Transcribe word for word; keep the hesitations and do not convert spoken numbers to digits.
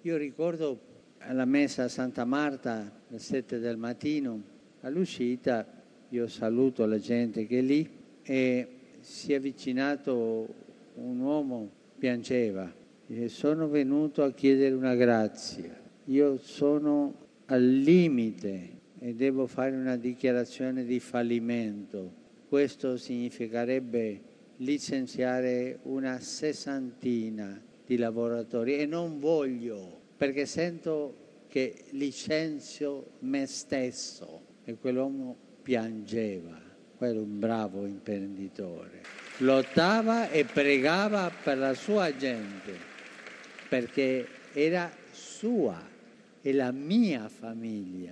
Io ricordo alla messa a Santa Marta alle sette del mattino, all'uscita io saluto la gente che è lì e si è avvicinato un uomo, piangeva, dice: sono venuto a chiedere una grazia, io sono al limite e devo fare una dichiarazione di fallimento. Questo significherebbe licenziare una sessantina di lavoratori e non voglio, perché sento che licenzio me stesso. E quell'uomo piangeva, quello è un bravo imprenditore, lottava e pregava per la sua gente, perché era sua, è la mia famiglia.